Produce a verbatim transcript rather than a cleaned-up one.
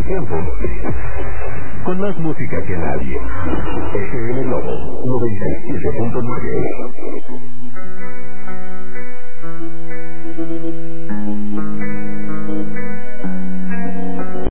tiempo. Con más música que nadie. F M Globo noventa y siete punto nueve.